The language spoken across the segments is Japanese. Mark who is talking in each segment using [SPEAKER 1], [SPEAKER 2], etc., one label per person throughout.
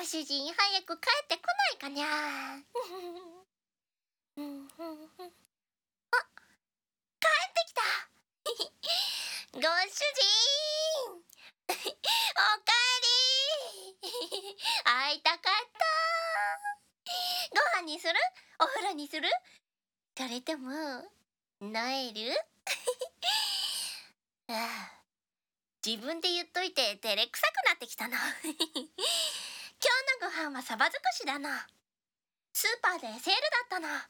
[SPEAKER 1] ご主人早く帰ってこないかにゃ。あ、帰ってきた。ご主人おかえり。会いたかった。ご飯にする？お風呂にする？それともノエル？ああ、自分で言っといて照れくさくなってきたな。今日のご飯はサバ尽くしだな。スーパーでセールだったな。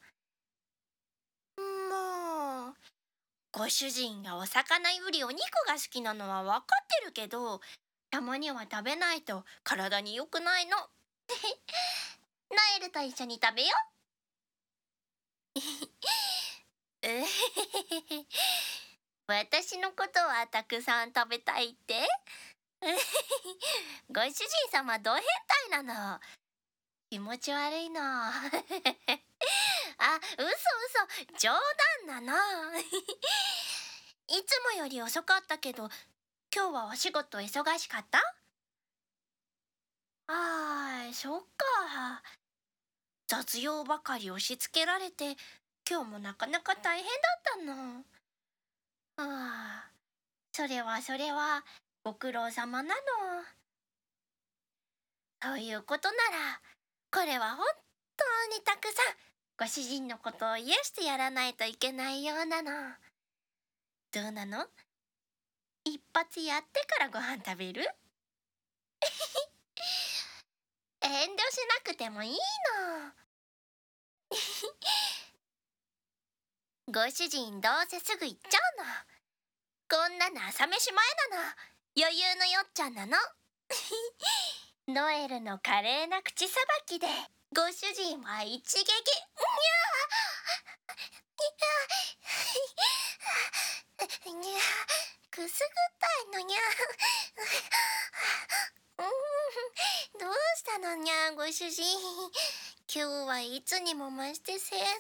[SPEAKER 1] もう、ご主人がお魚よりお肉が好きなのは分かってるけど、たまには食べないと体に良くないの。ノエルと一緒に食べよう。えへへへへ。私のことはたくさん食べたいって？ご主人様ど変態なの。気持ち悪いの。あ、嘘嘘、冗談なの。いつもより遅かったけど、今日はお仕事忙しかった？ああ、そっか。雑用ばかり押し付けられて、今日もなかなか大変だったの。ああ、それはそれは、ご苦労様なの。そういうことなら、これは本当にたくさん、ご主人のことを癒してやらないといけないようなの。どうなの？一発やってからご飯食べる？遠慮しなくてもいいの。ご主人どうせすぐ行っちゃうの。こんなの朝飯前なの。余裕のよっちゃんなの。ノエルの華麗な口さばきでご主人は一撃。にゃーにゃー、くすぐったいのにゃー。どうしたのにゃー、ご主人。今日はいつにも増して盛大なの。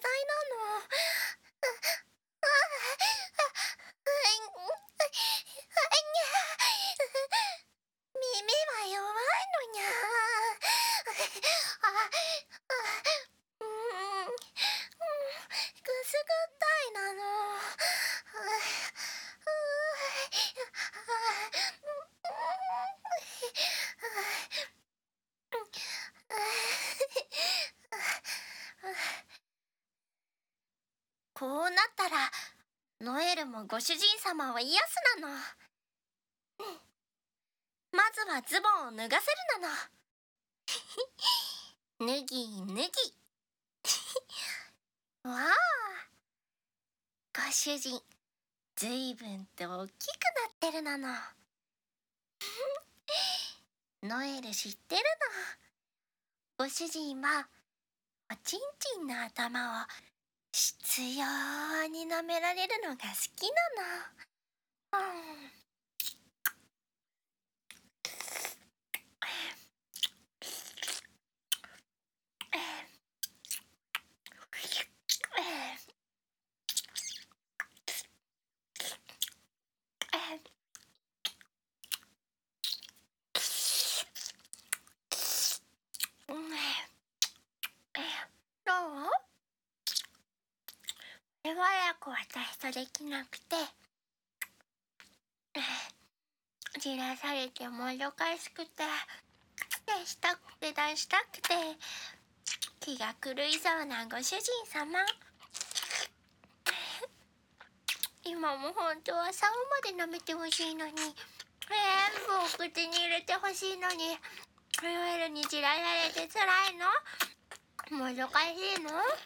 [SPEAKER 1] 耳は弱いのにゃ。くすぐったいなの。こうなったらノエルもご主人様を癒すなの。まずはズボンを脱がせるなの。脱ぎ脱ぎ。わあ、ご主人ずいぶんと大きくなってるなの。ノエル知ってるの。ご主人はおちんちんの頭を執拗に舐められるのが好きなの。どう？しばらく私とできなくて、じらされてもどかしくて、出したくて出したくて、気が狂いそうなご主人様。今も本当は竿まで舐めてほしいのに、全部お口に入れてほしいのに、ノエルにじらされて辛いの？もどかしいの？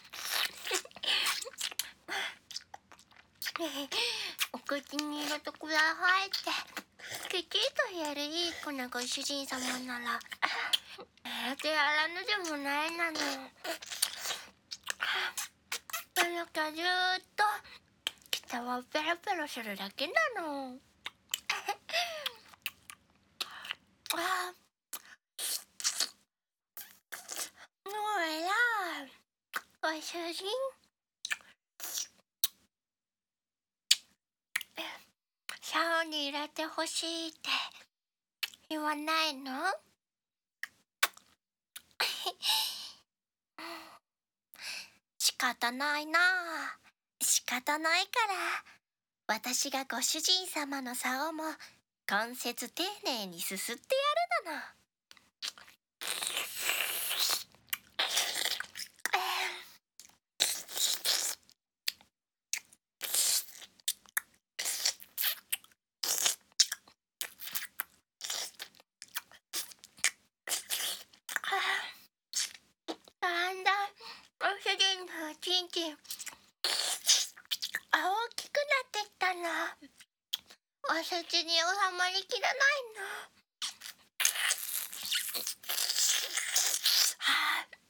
[SPEAKER 1] お口に入れてくださいってきちっと言えるいい子なご主人様ならやらぬでもないなの。そのかずーっと北はペロペロするだけなの。あ、もうえらい。ご主人、竿に入れてほしいって言わないの？ 仕方ないなあ。仕方ないから、私がご主人様の竿も今節丁寧にすすってやるだの。だんだんご主人のおちんちん大きくなってきたな。おせちに収まりきらないの。はあ、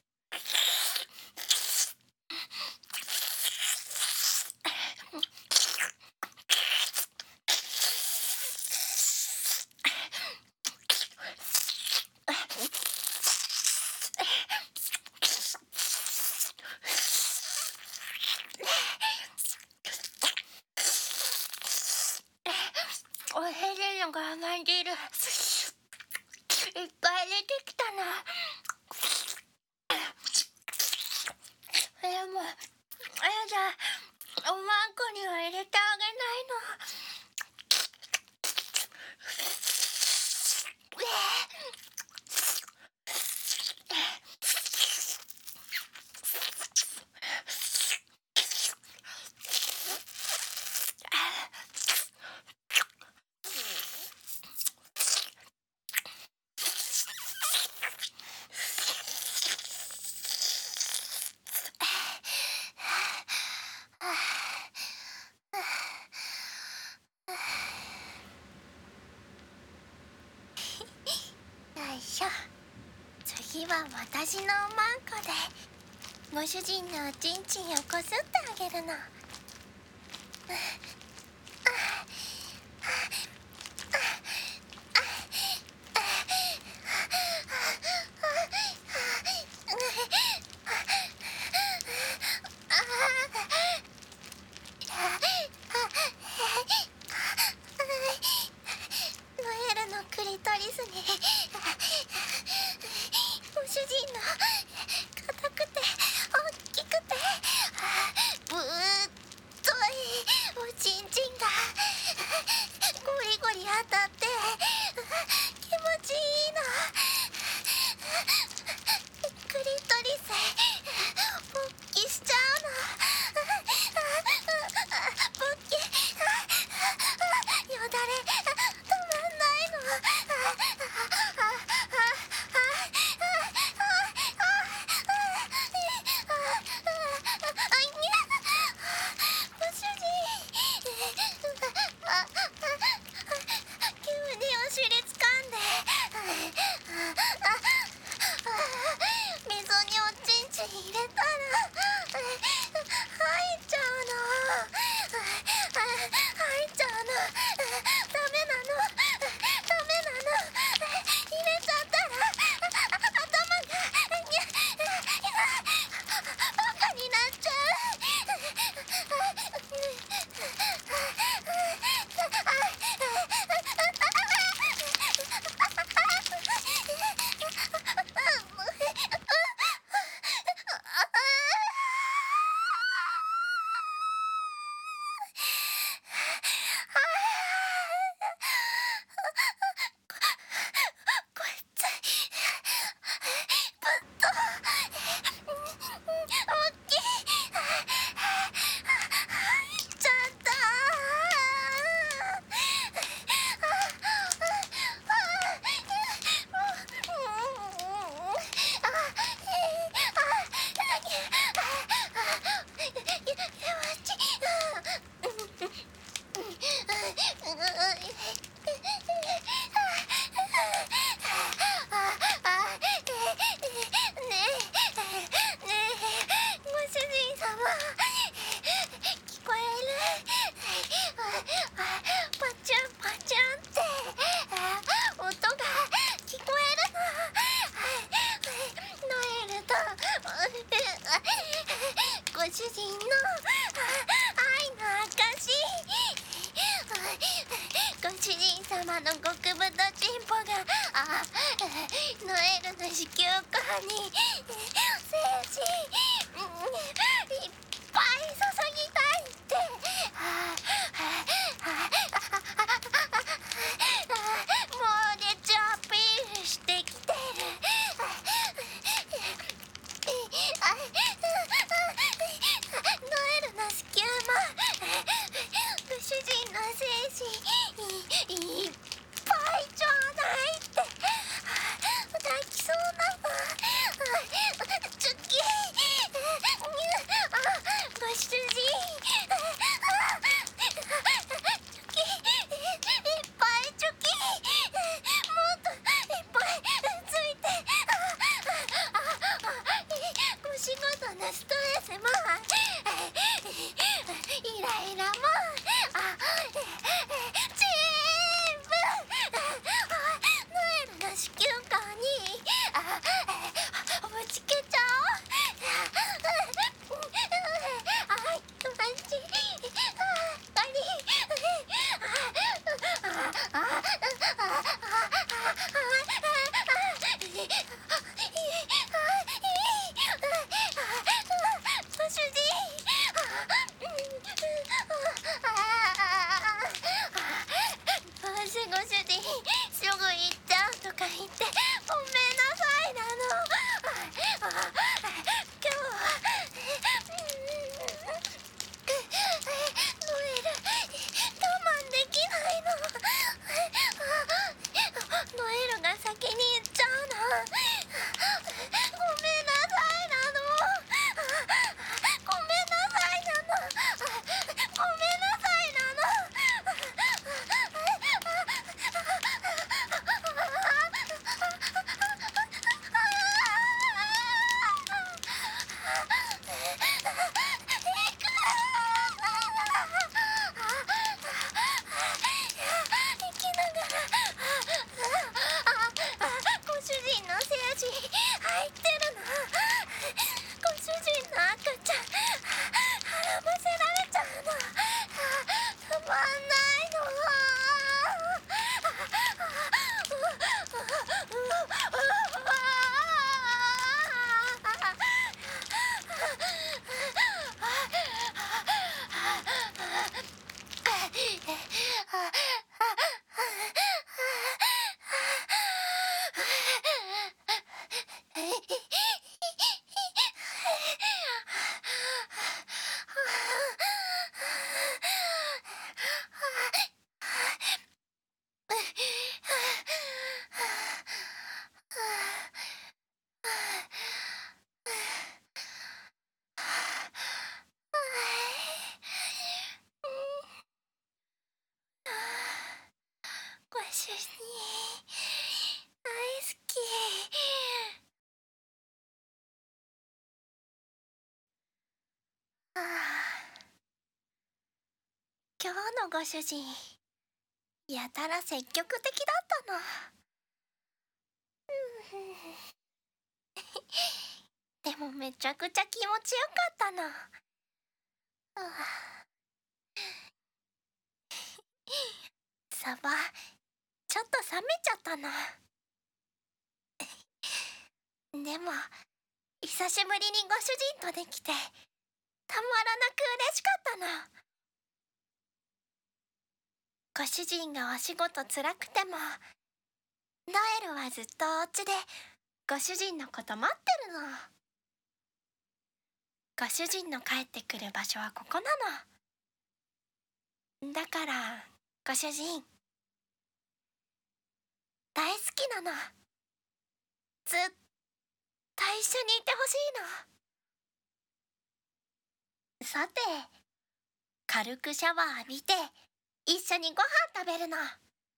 [SPEAKER 1] おへれの我慢汁いっぱい出てきたな。でもやだ、おまんこには入れてあげないの。よいしょ。次は私のおまんこでご主人のおちんちんをこすってあげるの。ノエルのクリトリスにご主人の硬くて大きくてぶーっといおちんちんがゴリゴリ当たって気持ちいいの。クリトリス勃起しちゃうの。勃起よだれ止まんないの。ご主人急にお尻掴んで水におちんちん入れたら入っちゃうの。入っちゃうの。ダメなの。ダメなの。 様の極太チンポがノエルの子宮管に精子いっぱい注ぎたいってもうねちょアピールしてきてるノエルの子宮もご主人の精子いっぱいちょうだいって泣きそうなのチュッキご主人チュキいっぱいチュキもっといっぱいついてお仕事のストレスもイライラも全部ノエルの子宮管にぶつけちゃおうマジご主人ご主人すぐ行っちゃうとか言ってごめんなさいなの今日はノエル我慢できないのノエルが先に行っちゃうのごめんなさいなのごめんなさいなのごめんなさいなの生きながらご主人の精子入ってるのご主人の赤ちゃん孕ませられちゃうのたまんないのご主人大好き今日のご主人やたら積極的だったのでもめちゃくちゃ気持ちよかったのサバちょっと冷めちゃったのでも久しぶりにご主人とできてたまらなく嬉しかったのご主人がお仕事つらくてもノエルはずっとお家でご主人のこと待ってるのご主人の帰ってくる場所はここなのだからご主人大好きなのずっと一緒にいてほしいのさて軽くシャワー浴びて一緒にご飯食べるの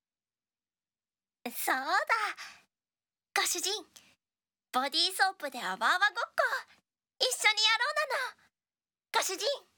[SPEAKER 1] そうだご主人ボディーソープであわあわごっこ一緒にやろうなのご主人